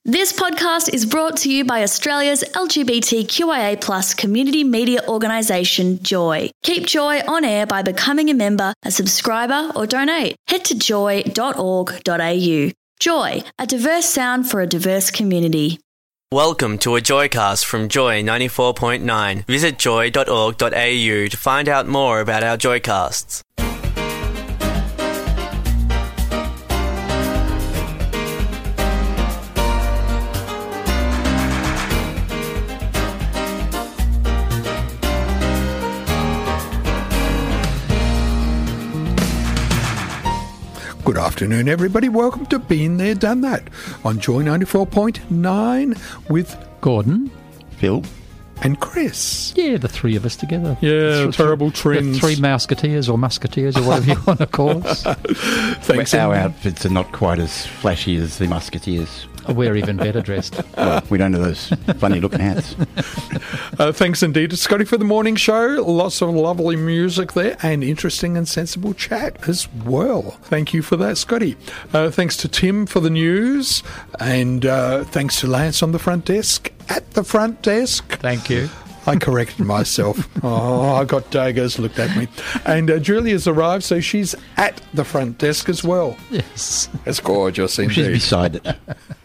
This podcast is brought to you by Australia's LGBTQIA+ community media organisation, Joy. Keep Joy on air by becoming a member, a subscriber or donate. Head to joy.org.au. Joy, a diverse sound for a diverse community. Welcome to a Joycast from Joy 94.9. Visit joy.org.au to find out more about our Joycasts. Good afternoon, everybody. Welcome to Been There, Done That on Joy 94.9 with Gordon, Phil, and Chris. Yeah, the three of us together. Yeah, terrible trends. The three musketeers or whatever you want to call us. Thanks. Our outfits are not quite as flashy as the Musketeers. We're even better dressed. Well, we don't have those funny-looking hats. Thanks indeed to Scotty for the morning show. Lots of lovely music there and interesting and sensible chat as well. Thank you for that, Scotty. Thanks to Tim for the news, and thanks to Lance on the front desk. At the front desk. Thank you. I corrected myself. I got daggers looked at me. And Julia's arrived, so she's at the front desk as well. Yes. It's gorgeous indeed. She's beside it.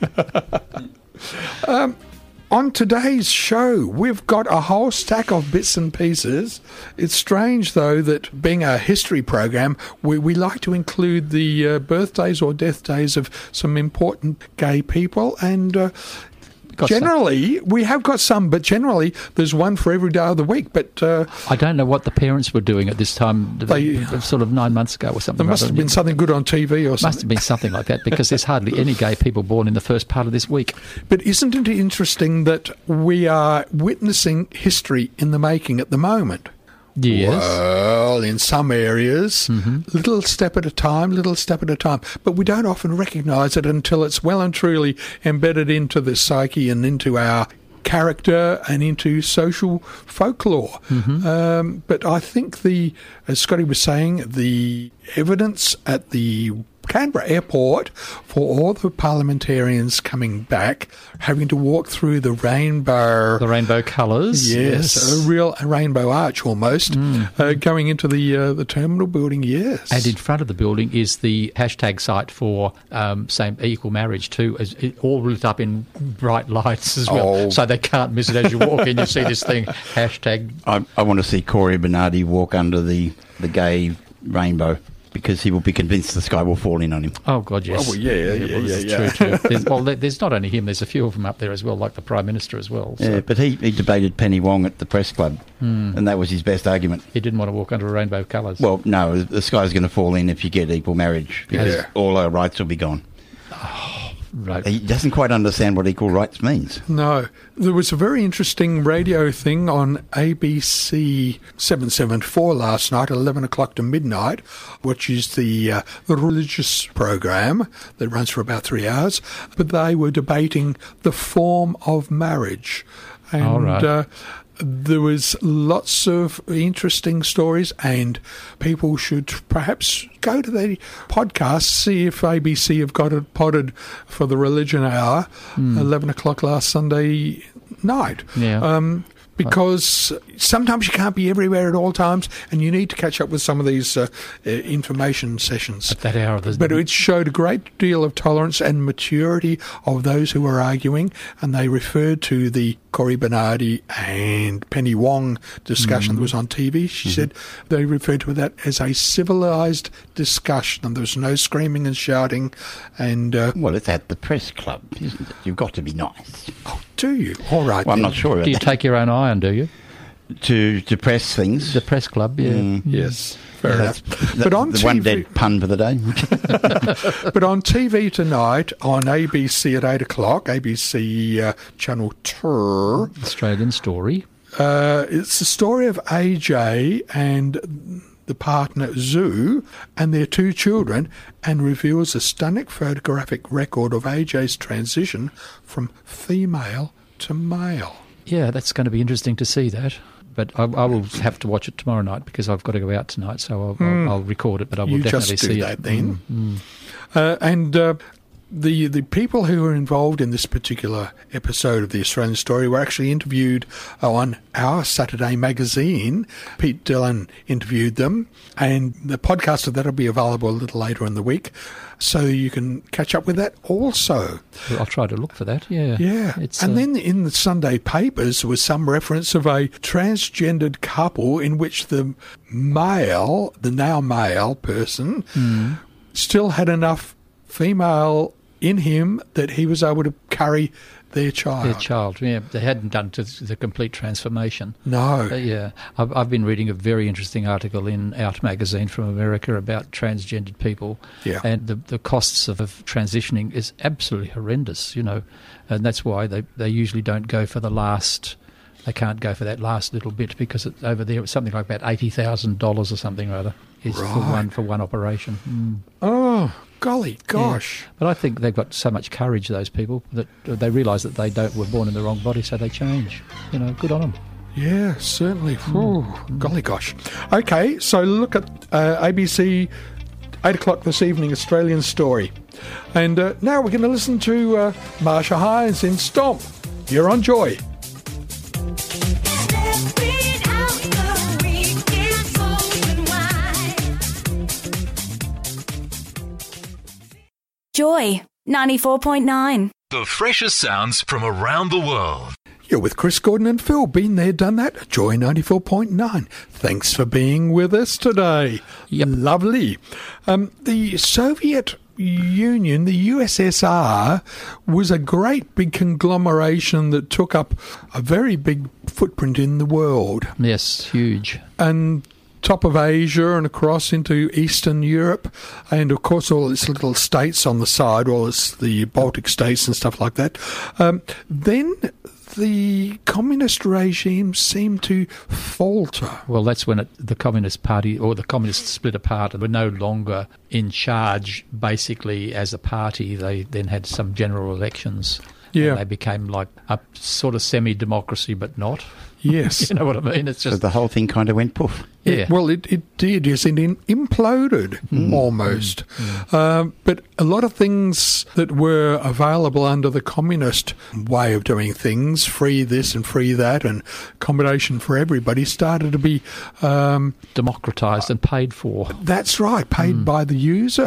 On today's show, we've got a whole stack of bits and pieces. It's strange, though, that being a history program, we like to include the birthdays or death days of some important gay people, and generally, we have got some, but generally there's one for every day of the week. But I don't know what the parents were doing at this time, sort of 9 months ago or something. There must have been something good on TV or something. Must have been something like that, because there's hardly any gay people born in the first part of this week. But isn't it interesting that we are witnessing history in the making at the moment? Yes. Well, in some areas, little step at a time. But we don't often recognise it until it's well and truly embedded into the psyche and into our character and into social folklore. But I think as Scotty was saying, the evidence at the Canberra airport for all the parliamentarians coming back, having to walk through the rainbow colours. Yes, a real rainbow arch almost, going into the terminal building, yes. And in front of the building is the hashtag site for same equal marriage too, all lit up in bright lights as well, so they can't miss it as you walk in. You see this thing, hashtag. I want to see Corey Bernardi walk under the gay rainbow, because he will be convinced the sky will fall in on him. Oh, God, yes. Oh, well, yeah. True. There's not only him, there's a few of them up there as well, like the Prime Minister as well. So. Yeah, but he debated Penny Wong at the press club, and that was his best argument. He didn't want to walk under rainbow colours. Well, no, the sky's going to fall in if you get equal marriage, because all our rights will be gone. Right. He doesn't quite understand what equal rights means. No. There was a very interesting radio thing on ABC 774 last night, 11 o'clock to midnight, which is the religious program that runs for about 3 hours. But they were debating the form of marriage. And all right. There was lots of interesting stories, and people should perhaps go to the podcast, see if ABC have got it potted for the Religion Hour, 11 o'clock last Sunday night. Yeah. Because sometimes you can't be everywhere at all times, and you need to catch up with some of these information sessions. At that hour. But it showed a great deal of tolerance and maturity of those who were arguing, and they referred to the Corey Bernardi and Penny Wong discussion that was on TV. She said they referred to that as a civilised discussion, and there was no screaming and shouting. And well, it's at the press club, isn't it? You've got to be nice. Oh, do you? All right. Well, I'm not sure about Do you take your own iron, do you? To press things. The press club, yeah. Yes. Fair enough. But on TV, one dead pun for the day. But on TV tonight, on ABC at 8 o'clock, ABC Channel 2. Australian Story. It's the story of AJ and the partner Zoo and their 2 children, and reveals a stunning photographic record of AJ's transition from female to male. Yeah, that's going to be interesting to see that. But I will have to watch it tomorrow night because I've got to go out tonight, so I'll record it, but I will definitely see it. You just do that then. And the people who were involved in this particular episode of the Australian Story were actually interviewed on our Saturday magazine. Pete Dillon interviewed them, and the podcast of that will be available a little later in the week, so you can catch up with that also. Well, I'll try to look for that, yeah. Yeah. And then in the Sunday papers was some reference of a transgendered couple in which the now male person, still had enough female in him that he was able to carry their child. Their child, yeah. They hadn't done to the complete transformation. No. Yeah. I've been reading a very interesting article in Out magazine from America about transgendered people. Yeah. And the costs of transitioning is absolutely horrendous, you know. And that's why they usually don't go for the last... They can't go for that last little bit because it's over there. It's something like about $80,000 or something or other is for one operation. Oh, golly gosh. Yeah. But I think they've got so much courage, those people, that they realise that they were born in the wrong body, so they change. You know, good on them. Yeah, certainly. Golly gosh. Okay, so look at ABC 8 o'clock this evening, Australian Story. And now we're going to listen to Marsha Hines in Stomp. You're on Joy. Joy 94.9. The freshest sounds from around the world. You're with Chris Gordon and Phil. Been there, done that. Joy 94.9. Thanks for being with us today. Yep. Lovely. The Soviet Union, the USSR, was a great big conglomeration that took up a very big footprint in the world. Yes, huge. And top of Asia and across into Eastern Europe, and of course all its little states on the side, all its the Baltic states and stuff like that. Then the communist regime seemed to falter. Well, that's when the Communist Party or the Communists split apart and were no longer in charge. Basically, as a party, they then had some general elections. Yeah, and they became like a sort of semi-democracy, but not. Yes. You know what I mean? It's just... So the whole thing kind of went poof. Yeah. Well, it did, yes, it imploded almost. But a lot of things that were available under the communist way of doing things, free this and free that and accommodation for everybody, started to be... democratised and paid for. That's right, paid by the user.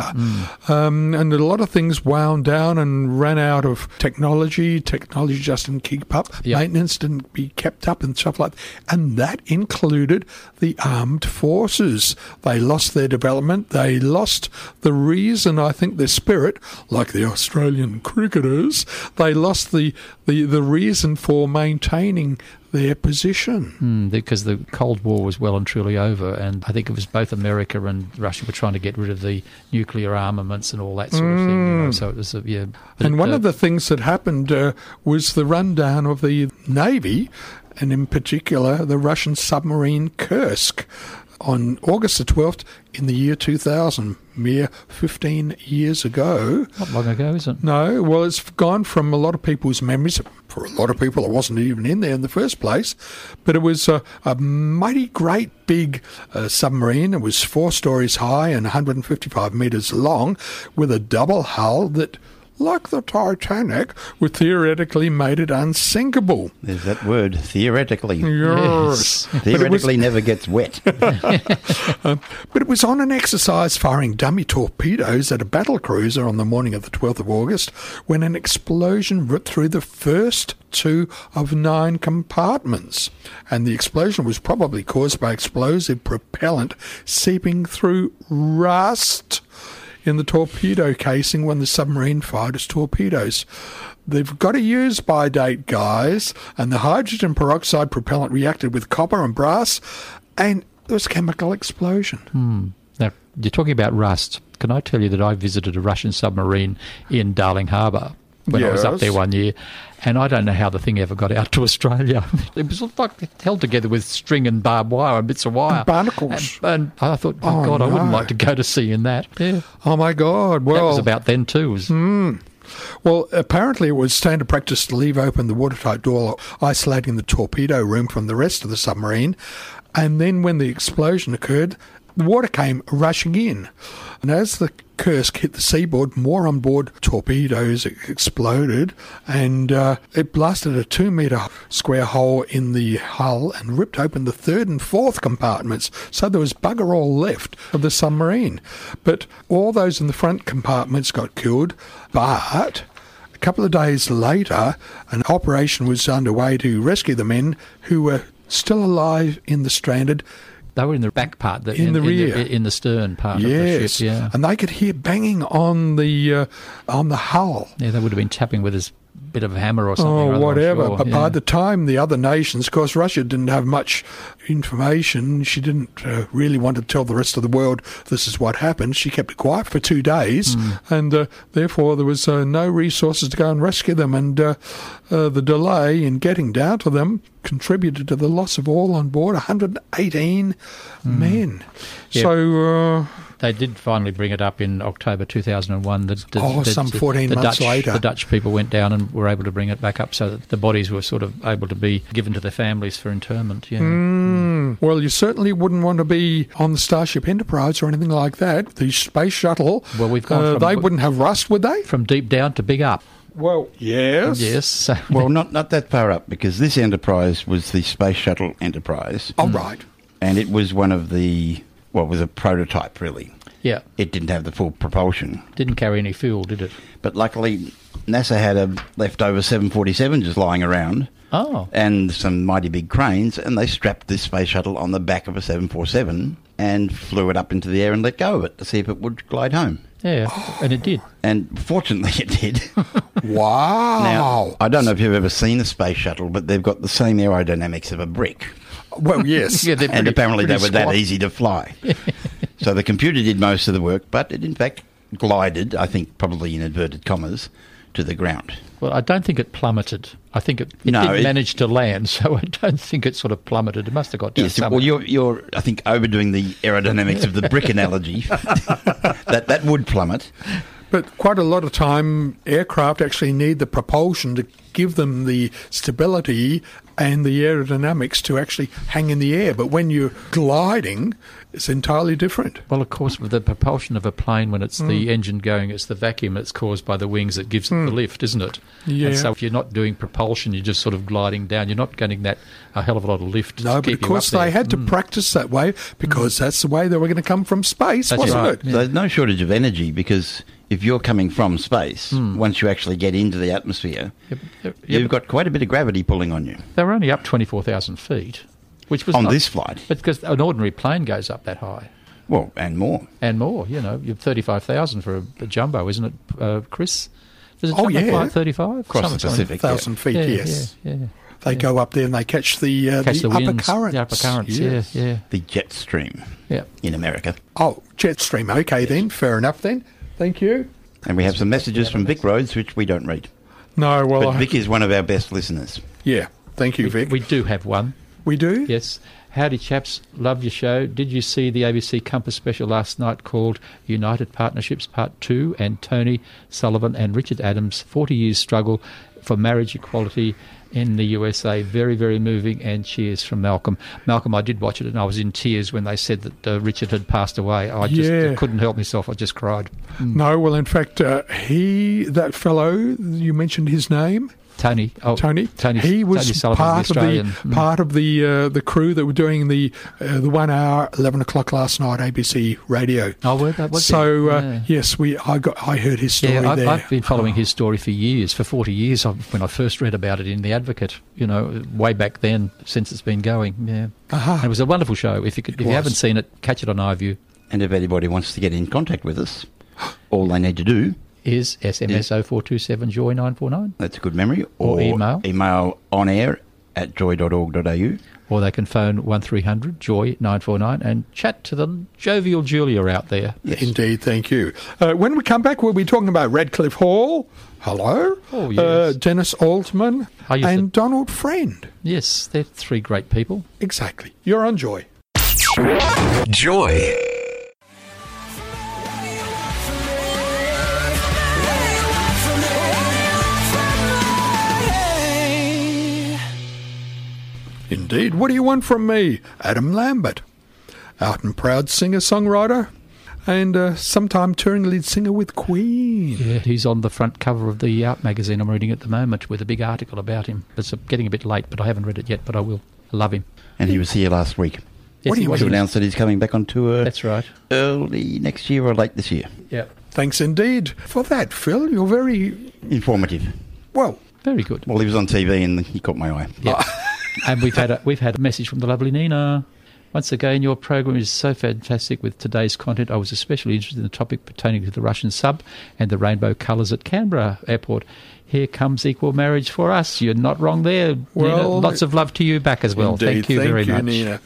And a lot of things wound down and ran out of technology. Technology just didn't keep up. Yep. Maintenance didn't be kept up and stuff like that. And that included the armed forces. They lost their development. They lost the reason, I think, their spirit, like the Australian cricketers. They lost the reason for maintaining their position. Because the Cold War was well and truly over, and I think it was both America and Russia were trying to get rid of the nuclear armaments and all that sort of thing. You know, so it was, And one of the things that happened was the rundown of the Navy, and in particular the Russian submarine Kursk, on August the 12th in the year 2000, mere 15 years ago. Not long ago, is it? No, well, it's gone from a lot of people's memories. For a lot of people, it wasn't even in there in the first place. But it was a mighty great big submarine. It was 4 stories high and 155 metres long, with a double hull that, like the Titanic, would theoretically made it unsinkable. There's that word, theoretically. Yes. Theoretically never gets wet. But it was on an exercise firing dummy torpedoes at a battle cruiser on the morning of the 12th of August when an explosion ripped through the first 2 of 9 compartments. And the explosion was probably caused by explosive propellant seeping through rust in the torpedo casing when the submarine fired its torpedoes. They've got a use-by date, guys, and the hydrogen peroxide propellant reacted with copper and brass, and there was a chemical explosion. Now, you're talking about rust. Can I tell you that I visited a Russian submarine in Darling Harbour when I was up there one year, and I don't know how the thing ever got out to Australia. It was like held together with string and barbed wire and bits of wire. And barnacles. And I thought, oh God, no. I wouldn't like to go to sea in that. Yeah. Oh, my God. Well, that was about then too. Well, apparently it was standard practice to leave open the watertight door, isolating the torpedo room from the rest of the submarine. And then when the explosion occurred, the water came rushing in. And as the Kursk hit the seaboard, more on board torpedoes exploded, and it blasted a 2-metre square hole in the hull and ripped open the third and fourth compartments. So there was bugger all left of the submarine. But all those in the front compartments got killed, but a couple of days later, an operation was underway to rescue the men who were still alive in the stranded. They were in the back part, in the rear, in the stern part of the ship. Yeah, and they could hear banging on the hull. Yeah, they would have been tapping with a bit of a hammer or something. Oh, whatever. Sure. But by the time the other nations, of course, Russia didn't have much information. She didn't really want to tell the rest of the world this is what happened. She kept it quiet for 2 days, and therefore there was no resources to go and rescue them. And the delay in getting down to them contributed to the loss of all on board, 118 men. Yep. So they did finally bring it up in October 2001. Some 14 months later. The Dutch people went down and were able to bring it back up so that the bodies were sort of able to be given to their families for interment. Yeah. Well, you certainly wouldn't want to be on the Starship Enterprise or anything like that. The space shuttle, well, we've gone they wouldn't have rust, would they? From deep down to big up. Well, yes. Yes. So well, not that far up, because this Enterprise was the Space Shuttle Enterprise. Oh, right. And it was one of the, well, it was a prototype, really. Yeah. It didn't have the full propulsion. Didn't carry any fuel, did it? But luckily, NASA had a leftover 747 just lying around. Oh. And some mighty big cranes, and they strapped this space shuttle on the back of a 747 and flew it up into the air and let go of it to see if it would glide home. Yeah, and it did. And fortunately it did. Wow. Now, I don't know if you've ever seen a space shuttle, but they've got the same aerodynamics of a brick. Well, yes. Yeah, and apparently they were that easy to fly. So the computer did most of the work, but it in fact glided, I think probably in inverted commas, to the ground. Well, I don't think it plummeted. I think it didn't manage to land, so I don't think it sort of plummeted. It must have got down somewhere. Well, you're I think overdoing the aerodynamics of the brick analogy. that would plummet. But quite a lot of time, aircraft actually need the propulsion to give them the stability and the aerodynamics to actually hang in the air. But when you're gliding, it's entirely different. Well, of course, with the propulsion of a plane, when it's the engine going, it's the vacuum that's caused by the wings that gives it the lift, isn't it? Yeah. And so if you're not doing propulsion, you're just sort of gliding down. You're not getting that a hell of a lot of lift. No, to but keep of course you up they there. had to practice that way because that's the way they were going to come from space, That's wasn't right. it? Yeah. There's no shortage of energy, because if you're coming from space, once you actually get into the atmosphere, you've got quite a bit of gravity pulling on you. They were only up 24,000 feet, which was On not- this flight. But because an ordinary plane goes up that high. Well, and more. And more, you know. You're 35,000 for a jumbo, isn't it, Chris? Does a Oh, jumbo yeah. fly at 35? Across the Something. Pacific. 1,000 feet, Yeah, yes. yeah. They go up there and they catch the Catch the upper winds, currents. the upper currents, Yes. yeah. The jet stream Yeah. in America. Oh, jet stream. Okay, then. Fair enough, then. Thank you. And we have some messages from Vic Rhodes, which we don't read. No, well, But Vic is one of our best listeners. yeah. Thank you, Vic. We do have one. We do? Yes. Howdy, chaps. Love your show. Did you see the ABC Compass special last night called United Partnerships Part 2 and Tony Sullivan and Richard Adams' 40 years struggle for marriage equality in the USA? Very, very moving, and cheers from Malcolm. Malcolm, I did watch it and I was in tears when they said that Richard had passed away. I just couldn't help myself. I just cried. No, well, in fact, that fellow, you mentioned his name? Tony. Oh, Tony. Tony. He was Tony Sullivan, part the Australian. part of the crew that were doing the 1 hour, 11 o'clock last night, ABC Radio. Oh, were they? Was So it? Yeah. yes, I heard his story Yeah, there. I've been following his story for years, for 40 years, when I first read about it in The Advocate, you know, way back then, since it's been going, yeah. Aha. And it was a wonderful show. If you haven't seen it, catch it on iView. And if anybody wants to get in contact with us, all they need to do Is SMS 0427 Joy 949, that's a good memory. Or email. Email on air at joy.org.au. or they can phone 1300 Joy 949 and chat to the jovial Julia out there. Yes. Indeed, thank you. When we come back, we'll be talking about Radcliffe Hall. Hello. Oh, yes. Dennis Altman I used and Donald Friend. Yes, they're three great people. Exactly. You're on Joy. Joy. Indeed. What do you want from me? Adam Lambert. out and proud singer-songwriter, and sometime touring lead singer with Queen. Yeah, he's on the front cover of the Out magazine I'm reading at the moment with a big article about him. It's getting a bit late, but I haven't read it yet, but I will. I love him. And he was here last week. Yes, What do you To mean? announce that he's coming back on tour. That's right. Early next year or late this year. Yeah. Thanks indeed for that, Phil. You're very, Informative. well, Very good. Well, he was on TV and he caught my eye. Yeah. And we've had a message from the lovely Nina. Once again, your program is so fantastic with today's content. I was especially interested in the topic pertaining to the Russian sub and the rainbow colours at Canberra Airport. Here comes equal marriage for us. You're not wrong there. Well, Nina, lots of love to you back as well. indeed. Thank you very much. Nina.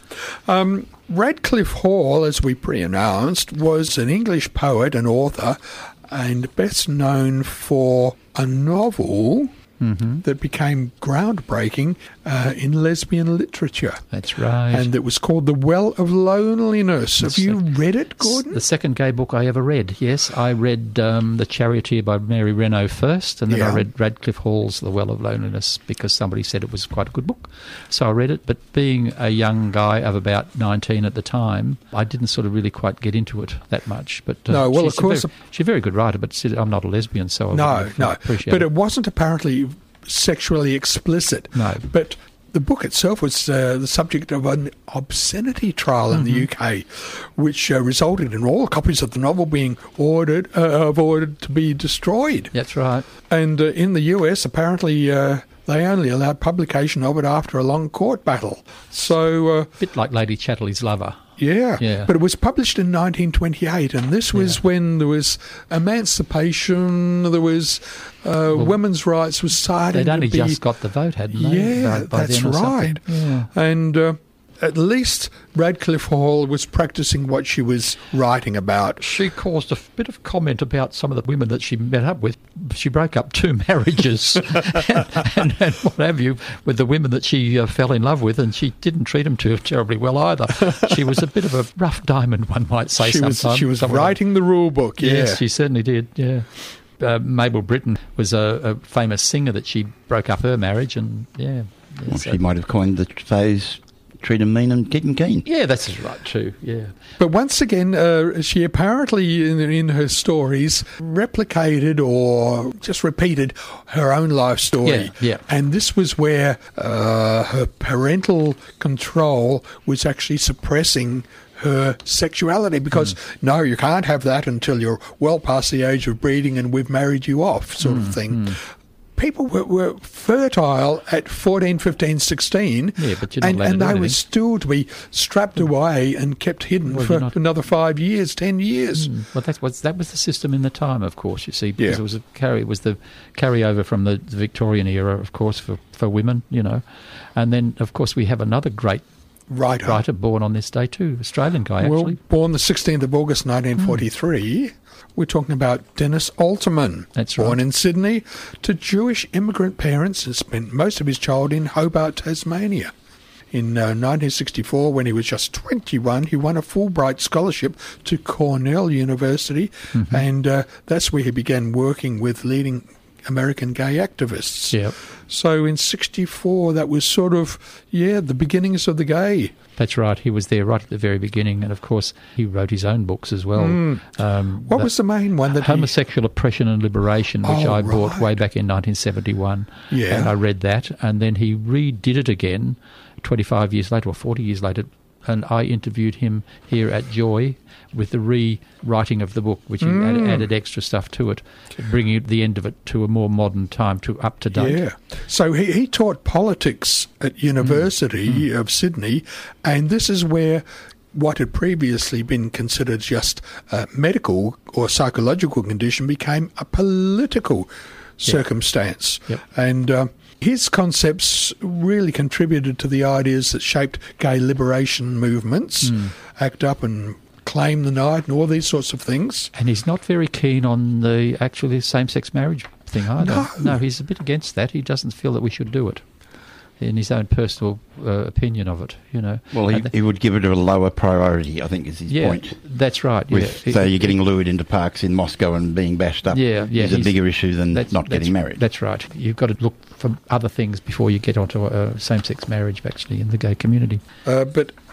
Radcliffe Hall, as we pre-announced, was an English poet and author, and best known for a novel that became groundbreaking in lesbian literature. That's right. And it was called The Well of Loneliness. That's Have you it. read it, Gordon? The second gay book I ever read, yes. I read The Charioteer by Mary Renault first, and then I Yeah. read Radcliffe Hall's The Well of Loneliness because somebody said it was quite a good book. So I read it, but being a young guy of about 19 at the time, I didn't sort of really quite get into it that much. But No, well, of course- she's a very good writer, but I'm not a lesbian, so I No. appreciate But it. it wasn't apparently sexually explicit. No. But the book itself was the subject of an obscenity trial in the UK, which resulted in all copies of the novel being ordered to be destroyed. That's right. And in the US, apparently, they only allowed publication of it after a long court battle. So, Bit like Lady Chatterley's Lover. yeah. But it was published in 1928, and this was when there was emancipation, there was women's rights was starting They'd only to be... just got the vote, hadn't they? Yeah, by that's then or something? right. Yeah. And at least Radcliffe Hall was practicing what she was writing about. She caused a bit of comment about some of the women that she met up with. She broke up 2 marriages and what have you with the women that she fell in love with, and she didn't treat them too terribly well either. She was a bit of a rough diamond, one might say. She was sometimes. writing the rule book, yeah. Yes, she certainly did, yeah. Mabel Britton was a famous singer that she broke up her marriage, and Well, she might have coined the phrase, treat 'em mean and keep 'em keen. Yeah, that's right too, yeah. But once again, she apparently, in her stories, replicated or just repeated her own life story. Yeah. And this was where her parental control was actually suppressing her sexuality, because no, you can't have that until you're well past the age of breeding and we've married you off, sort of thing. People were fertile at 14, 15, 16, Yeah, but you're not allowed to and do they were anything. still to be strapped away and kept hidden Well, for you're not- another 5 years, 10 years. Well, that was the system in the time, of course. You see, because Yeah. it was the carryover from the Victorian era, of course, for women, and then of course we have another great Right. writer born on this day too, Australian guy Well, actually. born the 16th of August 1943, we're talking about Dennis Alterman. That's Born right. in Sydney to Jewish immigrant parents and spent most of his childhood in Hobart, Tasmania. In 1964, when he was just 21, he won a Fulbright scholarship to Cornell University, and that's where he began working with leading American gay activists. Yep. So in 64, that was sort of, the beginnings of the gay. That's right. He was there right at the very beginning, and of course he wrote his own books as well. What was the main one that Homosexual Oppression and Liberation, which Oh, I bought right. way back in 1971. Yeah. And I read that, and then he redid it again 25 years later or 40 years later, and I interviewed him here at Joy with the rewriting of the book, which he added extra stuff to it, bringing the end of it to a more modern time, to up to date. Yeah. So he taught politics at University of Sydney, and this is where what had previously been considered just a medical or psychological condition became a political circumstance. Yep. And his concepts really contributed to the ideas that shaped gay liberation movements, ACT UP and Claim the Night and all these sorts of things. And he's not very keen on the actually same-sex marriage thing either. No, he's a bit against that. He doesn't feel that we should do it, in his own personal opinion of it, Well, he would give it a lower priority, I think, is his point. That's right. So you're getting lured into parks in Moscow and being bashed up is a bigger issue than not getting married. That's right. You've got to look for other things before you get onto a same-sex marriage, actually, in the gay community. But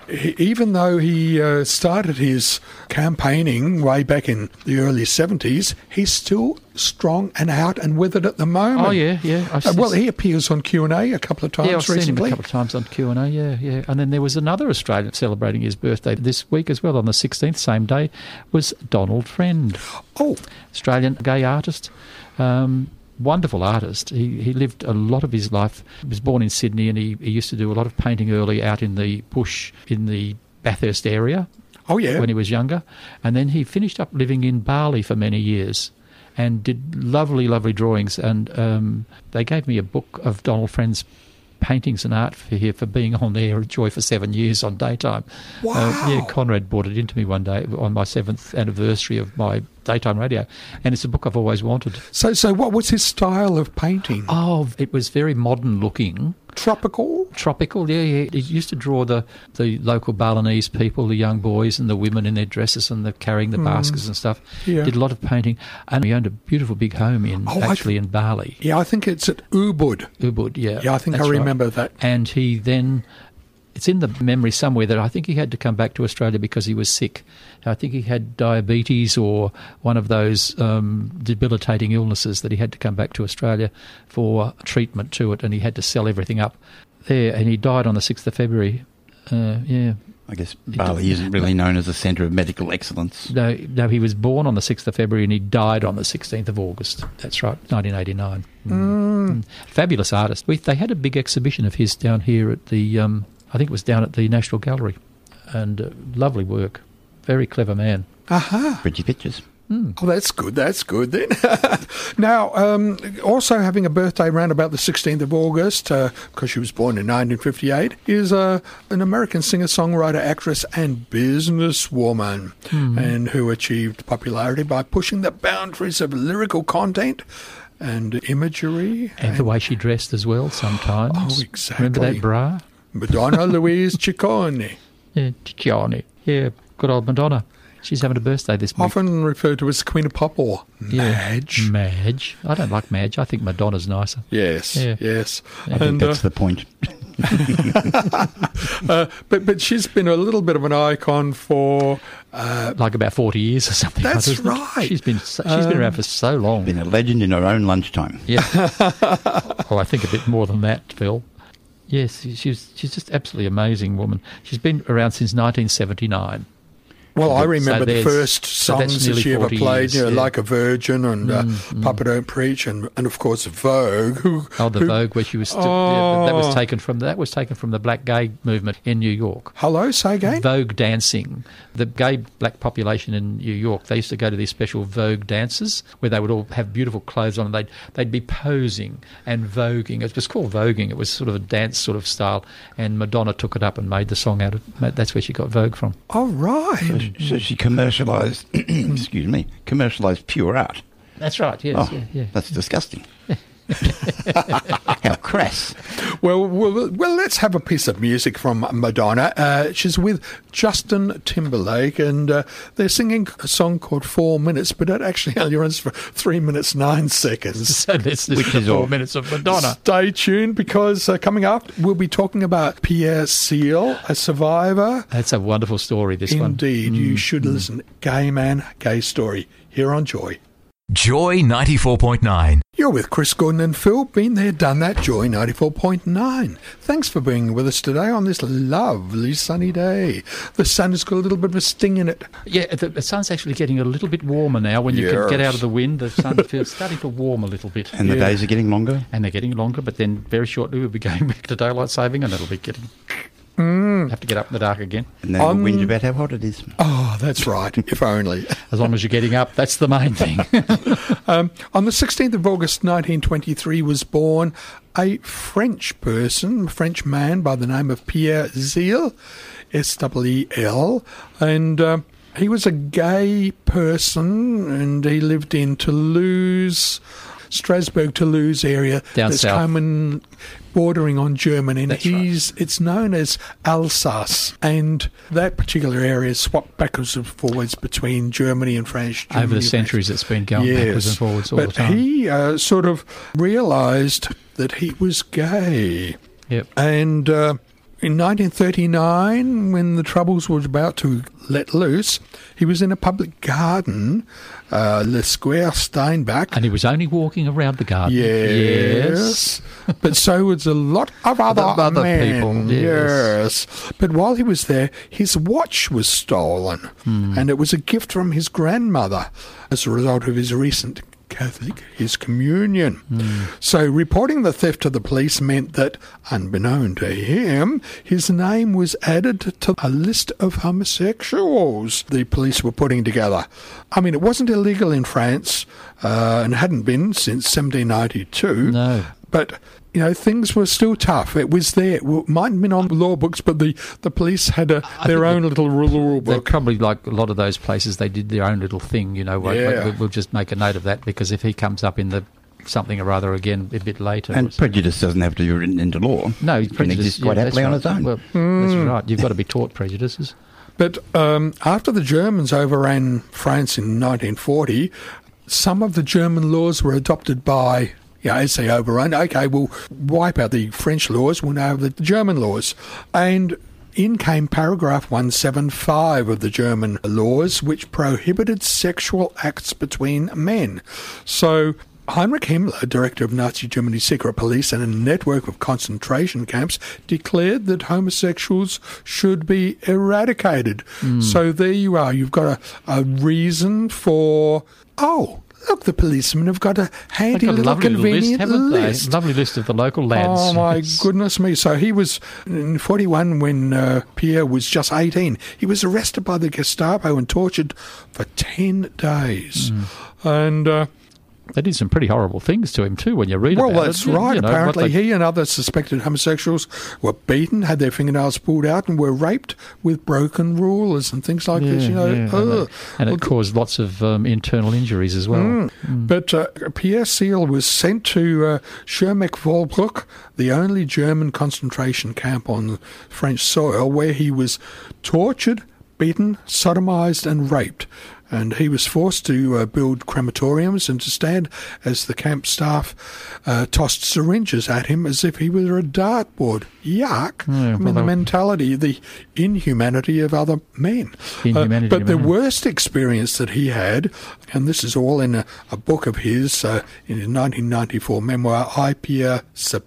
even though he started his campaigning way back in the early 70s, he's still strong and out and with it at the moment. Oh, yeah. Well, he appears on Q&A a couple of times I've recently. seen him a couple of times on Q&A, yeah. And then there was another Australian celebrating his birthday this week as well, on the 16th, same day, was Donald Friend. Oh. Australian gay artist. Wonderful artist. He lived a lot of his life. He was born in Sydney, and he used to do a lot of painting early out in the bush in the Bathurst area. Oh, yeah. When he was younger. And then he finished up living in Bali for many years and did lovely, lovely drawings. And they gave me a book of Donald Friend's paintings and art for being on air at Joy for 7 years on daytime. Wow. Conrad brought it into me one day on my 7th anniversary of my daytime radio, and it's a book I've always wanted. So what was his style of painting? Oh, it was very modern looking. Tropical, yeah. He used to draw the local Balinese people, the young boys and the women in their dresses and carrying the baskets and stuff. Yeah. Did a lot of painting, and he owned a beautiful big home in Bali. Yeah, I think it's at Ubud. Ubud, yeah. Yeah, I think I remember that. And he then, it's in the memory somewhere that I think he had to come back to Australia because he was sick. I think he had diabetes or one of those debilitating illnesses that he had to come back to Australia for treatment to it, and he had to sell everything up there, and he died on the 6th of February. I guess Bali isn't really known as a centre of medical excellence. No, he was born on the 6th of February and he died on the 16th of August. That's right, 1989. Fabulous artist. They had a big exhibition of his down here at the, I think it was down at the National Gallery, and lovely work. Very clever man. Aha. Pretty pictures. Oh, that's good then. Now, also having a birthday around about the 16th of August, because she was born in 1958, is an American singer-songwriter, actress and businesswoman, and who achieved popularity by pushing the boundaries of lyrical content and imagery. And the way she dressed as well sometimes. Oh, exactly. Remember that bra? Madonna Louise Ciccone. Yeah, Ciccone. Yeah, good old Madonna. She's having a birthday this week. Often referred to as Queen of Pop or Madge. Madge. I don't like Madge. I think Madonna's nicer. Yes. I think that's the point. But she's been a little bit of an icon for like about 40 years or something. That's right. She's been around for so long. Been a legend in her own lunchtime. Yeah. I think a bit more than that, Phil. Yes, she's just absolutely amazing woman. She's been around since 1979. Well, I remember the first songs that she ever played, years, Like a Virgin and Papa Don't Preach, and of course Vogue. Vogue, where she was still, that was taken from the black gay movement in New York. Hello, say again? Vogue dancing. The gay black population in New York, they used to go to these special Vogue dances where they would all have beautiful clothes on, and they'd be posing and voguing. It was called voguing. It was sort of a dance sort of style, and Madonna took it up and made the song out of it. That's where she got Vogue from. Oh, right. So she commercialised, commercialised pure art. That's right, yes. Yeah. That's disgusting. How crass. Well, let's have a piece of music from Madonna. She's with Justin Timberlake, and they're singing a song called 4 Minutes, but it actually only runs for 3 minutes 9 seconds. So let's listen to 4 minutes of Madonna. Stay tuned, because coming up, we'll be talking about Pierre Seal, a survivor. That's a wonderful story, this one. Indeed. You should listen. Gay man, gay story. Here on Joy. Joy 94.9. You're with Chris Gordon and Phil. Been there, done that. Joy 94.9. Thanks for being with us today on this lovely sunny day. The sun has got a little bit of a sting in it. Yeah, the sun's actually getting a little bit warmer now. When you can get out of the wind, the sun feels starting to warm a little bit. And the days are getting longer? And they're getting longer, but then very shortly we'll be going back to daylight saving, and it'll be getting... Have to get up in the dark again. And then we'll whinge about how hot it is. Oh, that's right. If only. As long as you're getting up, that's the main thing. On the 16th of August 1923 was born a French man by the name of Pierre Seal, S-E-E-L, and he was a gay person, and he lived in Toulouse, Strasbourg-Toulouse area. Down that's south. Coming, bordering on Germany, and That's right. It's known as Alsace, and that particular area swapped backwards and forwards between Germany and France. Over the centuries, it's been going backwards and forwards all the time. But he sort of realised that he was gay. Yep. And In 1939, when the Troubles were about to let loose, he was in a public garden, Le Square Steinbach. And he was only walking around the garden. Yes. But so was a lot of other men. People. Yes. But while he was there, his watch was stolen. And it was a gift from his grandmother as a result of his recent his communion. So reporting the theft to the police meant that, unbeknown to him, his name was added to a list of homosexuals the police were putting together. I mean, it wasn't illegal in France and hadn't been since 1792. No. But, you know, things were still tough. It was there. It might have been on law books, but the police had their own little rule They're book. probably like a lot of those places, they did their own little thing, you know. We'll just make a note of that, because if he comes up in the something or other again a bit later. And prejudice doesn't have to be written into law. No, it can prejudice exist quite happily on its own. Well, that's right. You've got to be taught prejudices. But after the Germans overran France in 1940, some of the German laws were adopted by... Yeah, as they overrun, okay, we'll wipe out the French laws, we'll now have the German laws. And in came paragraph 175 of the German laws, which prohibited sexual acts between men. So Heinrich Himmler, director of Nazi Germany's secret police and a network of concentration camps, declared that homosexuals should be eradicated. So there you are. You've got a reason for... Look, the policemen have got a handy little convenient list. Lovely list of the local lads. Oh, my goodness me. So he was, in 41, when Pierre was just 18, he was arrested by the Gestapo and tortured for 10 days. And... they did some pretty horrible things to him too when you read about it. Well, that's right. You know, apparently he and other suspected homosexuals were beaten, had their fingernails pulled out and were raped with broken rulers and things like this. You know, and it caused lots of internal injuries as well. But Pierre Seal was sent to Schirmeck-Wollbruck, the only German concentration camp on French soil, where he was tortured, beaten, sodomized and raped. And he was forced to build crematoriums and to stand as the camp staff tossed syringes at him as if he were a dartboard. Yuck. Yeah, the mentality, the inhumanity of other men. But the worst experience that he had, and this is all in a book of his, in his 1994 memoir, I, Pierre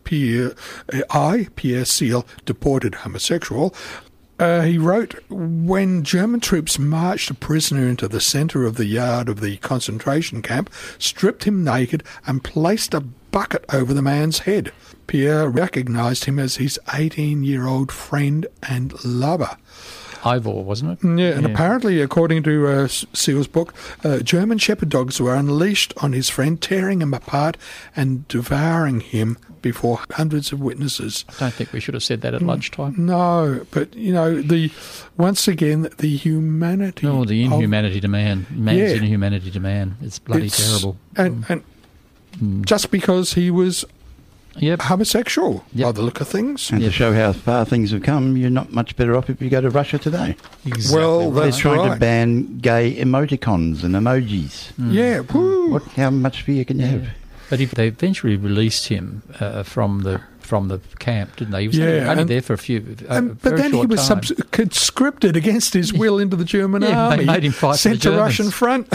Seal, Deported Homosexual, he wrote, when German troops marched a prisoner into the centre of the yard of the concentration camp, stripped him naked and placed a bucket over the man's head, Pierre recognised him as his 18-year-old friend and lover. Ivor, wasn't it? Yeah, and apparently, according to Seal's book, German shepherd dogs were unleashed on his friend, tearing him apart and devouring him before hundreds of witnesses. I don't think we should have said that at lunchtime. No, but, you know, once again, the humanity... Oh, the inhumanity to man. Man's inhumanity to man. It's bloody terrible. And just because he was... homosexual, by the look of things. And to show how far things have come, you're not much better off if you go to Russia today. Exactly. Well, they're that's trying right. to ban gay emoticons and emojis. Yeah, woo. How much fear can you have? But they eventually released him from the camp, didn't they? He was only there for a few. But then he was conscripted against his will into the German army. They made him fight sent for the to Russian front,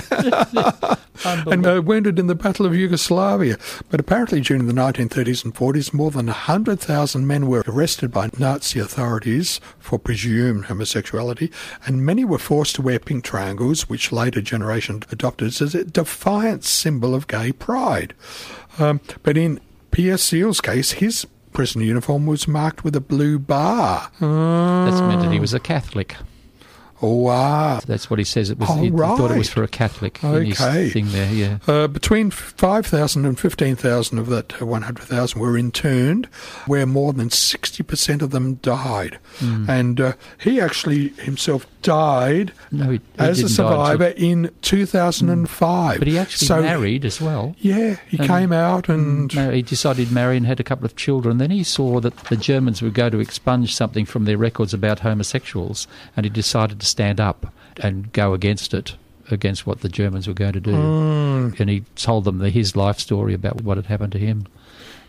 and wounded in the Battle of Yugoslavia. But apparently, during the 1930s and 40s, more than 100,000 men were arrested by Nazi authorities for presumed homosexuality, and many were forced to wear pink triangles, which later generation adopted as a defiant symbol of gay pride. But in Pierre Seal's case, his prison uniform was marked with a blue bar. That's meant that he was a Catholic. Oh, wow. That's what he says. It was. He thought it was for a Catholic. In his thing there, yeah. Between 5,000 and 15,000 of that 100,000 were interned, where more than 60% of them died. And he actually himself died as a survivor in 2005. But he actually married as well. Yeah, he came out and... he decided to marry and had a couple of children. Then he saw that the Germans would go to expunge something from their records about homosexuals, and he decided to stand up and go against it, against what the Germans were going to do. And he told them his life story about what had happened to him.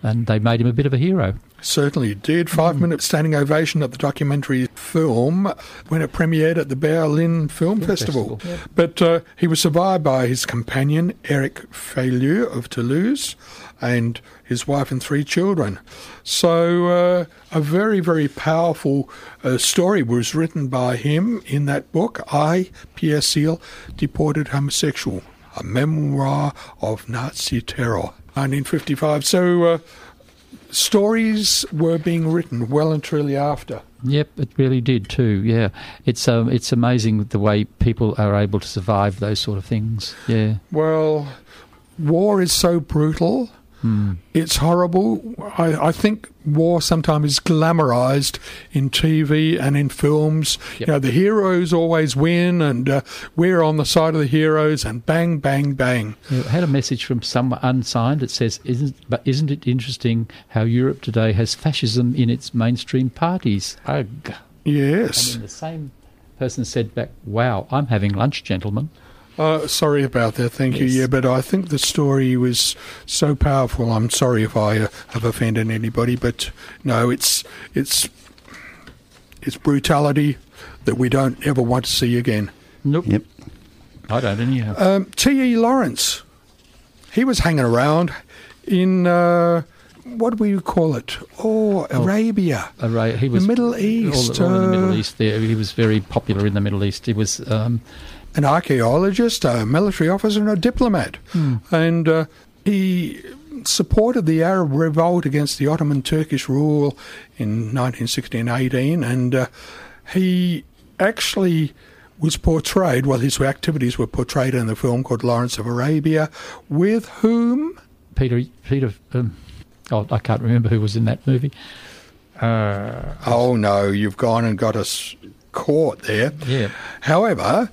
and they made him a bit of a hero. Certainly did. 5-minute standing ovation at the documentary film when it premiered at the Berlin Film Festival. Yep. But he was survived by his companion, Eric Faylieu of Toulouse, and his wife and 3 children. So a very, very powerful story was written by him in that book, I, Pierre Seal, Deported Homosexual, a memoir of Nazi terror, 1955. So stories were being written well and truly after. Yep, it really did too. Yeah, it's amazing the way people are able to survive those sort of things. Yeah. Well, war is so brutal. It's horrible. I think war sometimes is glamorized in TV and in films. Yep. You know, the heroes always win, and we're on the side of the heroes, and bang, bang, bang. I had a message from someone unsigned. It says, isn't it interesting how Europe today has fascism in its mainstream parties? Ugh. Yes. And then the same person said back, wow, I'm having lunch, gentlemen. Sorry about that, thank you. Yes. Yeah, but I think the story was so powerful. I'm sorry if I have offended anybody, but no, it's brutality that we don't ever want to see again. Nope. Yep. I don't anyhow. T.E. Lawrence, he was hanging around in, what do we call it? Arabia. He was the Middle East. All in the Middle East there. He was very popular in the Middle East. He was... an archaeologist, a military officer, and a diplomat. And he supported the Arab revolt against the Ottoman Turkish rule in 1916-18, and he actually was portrayed, well, his activities were portrayed in the film called Lawrence of Arabia, with whom? Peter I can't remember who was in that movie. Oh, no, you've gone and got us caught there. Yeah. However...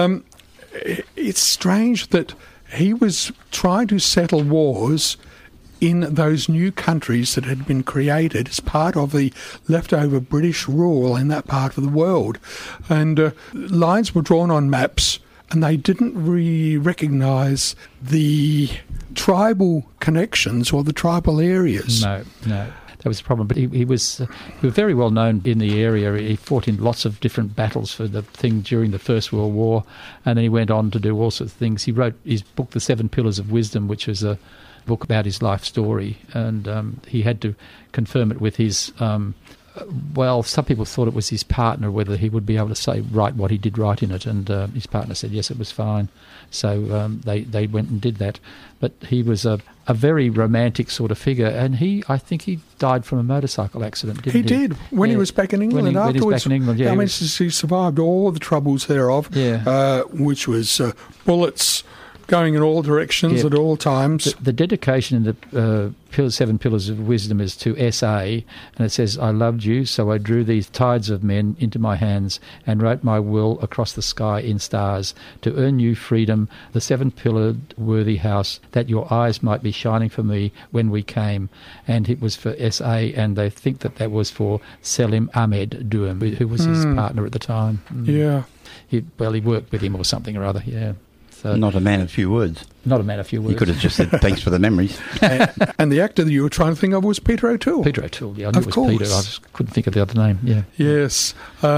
it's strange that he was trying to settle wars in those new countries that had been created as part of the leftover British rule in that part of the world. And lines were drawn on maps, and they didn't recognise the tribal connections or the tribal areas. No. That was the problem. But he was very well known in the area. He fought in lots of different battles for the thing during the First World War, and then he went on to do all sorts of things. He wrote his book, The 7 Pillars of Wisdom, which is a book about his life story, and he had to confirm it with his... well, some people thought it was his partner, whether he would be able to write what he did write in it, and his partner said yes, it was fine. So they went and did that. But he was a very romantic sort of figure, and I think he died from a motorcycle accident, didn't he? He did, when he was back in England afterwards. When he was back in England, yeah. I mean, he survived all the troubles thereof, which was bullets going in all directions at all times. The dedication in the 7 Pillars of Wisdom is to S.A., and it says, I loved you, so I drew these tides of men into my hands and wrote my will across the sky in stars to earn you freedom, the 7-pillared worthy house, that your eyes might be shining for me when we came. And it was for S.A., and they think that was for Selim Ahmed Duam, who was his partner at the time. Yeah. He worked with him or something or other, yeah. So, not a man of few words. Not a man of few words. He could have just said, thanks for the memories. And the actor that you were trying to think of was Peter O'Toole. Peter O'Toole, yeah. I knew it was Peter. I just couldn't think of the other name, yeah. Yes.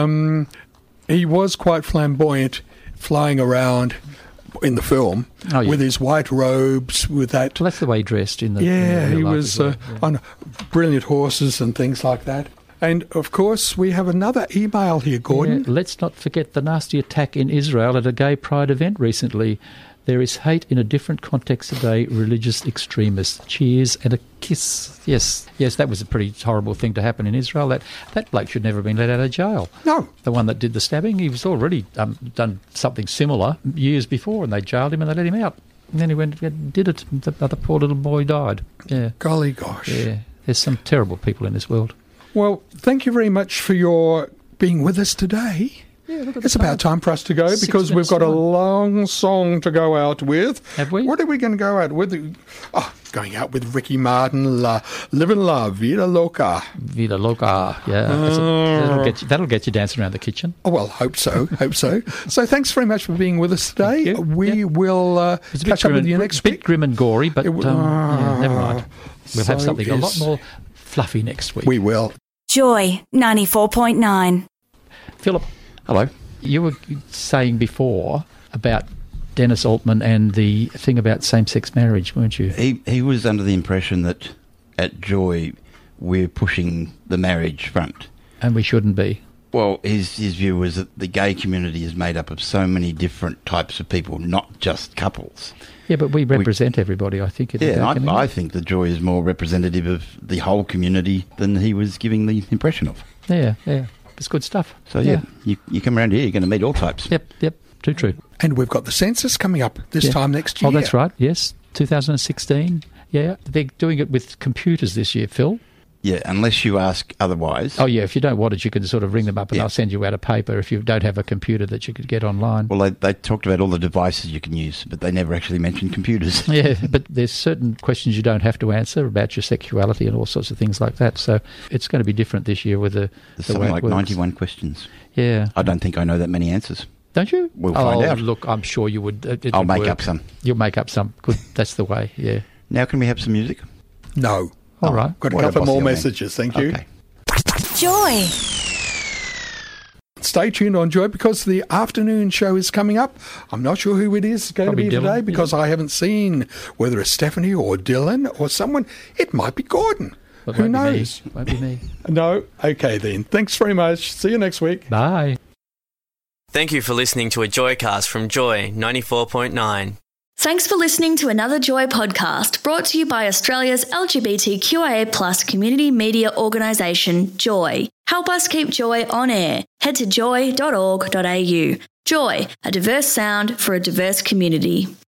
He was quite flamboyant, flying around in the film with his white robes, with that... Well, that's the way he dressed in the... Yeah, he was on brilliant horses and things like that. And, of course, we have another email here, Gordon. Yeah, let's not forget the nasty attack in Israel at a gay pride event recently. There is hate in a different context today, religious extremists. Cheers and a kiss. Yes, that was a pretty horrible thing to happen in Israel. That bloke should never have been let out of jail. No. The one that did the stabbing, he was already done something similar years before, and they jailed him and they let him out. And then he went and did it. The other poor little boy died. Yeah. Golly gosh. Yeah, there's some terrible people in this world. Well, thank you very much for your being with us today. look at It's the about time for us to go 6 because we've minutes got a time. long song to go out with. Have we? What are we going to go out with? Going out with Ricky Martin, Live and Love, Vida Loca. Vida Loca, yeah. That'll get you dancing around the kitchen. Oh, well, hope so. So thanks very much for being with us today. Thank you. We will It's a catch up with you next bit week. grim and gory, but never mind. We'll have so something a lot is- more fluffy next week. We will. Joy 94.9. Philip, Hello. you were saying before about Dennis Altman and the thing about same-sex marriage, weren't you? He was under the impression that at Joy we're pushing the marriage front. And we shouldn't be. Well, his view was that the gay community is made up of so many different types of people, not just couples. Yeah, but we represent everybody, I think. In the Yeah, gay community. I think that Joy is more representative of the whole community than he was giving the impression of. Yeah. It's good stuff. So, yeah, you come around here, you're going to meet all types. Yep. Too true. And we've got the census coming up this time next year. Oh, that's right. Yes, 2016. Yeah, they're doing it with computers this year, Phil. Yeah, unless you ask otherwise. Oh, yeah, if you don't want it, you can sort of ring them up and Yeah. they'll send you out a paper if you don't have a computer that you could get online. Well, they talked about all the devices you can use, but they never actually mentioned computers. Yeah, but there's certain questions you don't have to answer about your sexuality and all sorts of things like that. So it's going to be different this year with the There's way something it like works. 91 questions. Yeah. I don't think I know that many answers. Don't you? We'll find out. Look, I'm sure you would. It I'll would make work. up some. You'll make up some. Good. That's the way. Yeah. Now can we have some music? No. All right. Got a What a couple bossy more old man. messages. Thank you. Okay. Joy. Stay tuned on Joy because the afternoon show is coming up. I'm not sure who it is going Probably to be Dylan, today because I haven't seen whether it's Stephanie or Dylan or someone. It might be Gordon. But Who won't be me. knows? Won't be me. No? Okay then. Thanks very much. See you next week. Bye. Thank you for listening to a Joycast from Joy 94.9. Thanks for listening to another Joy podcast brought to you by Australia's LGBTQIA+ community media organisation, Joy. Help us keep Joy on air. Head to joy.org.au. Joy, a diverse sound for a diverse community.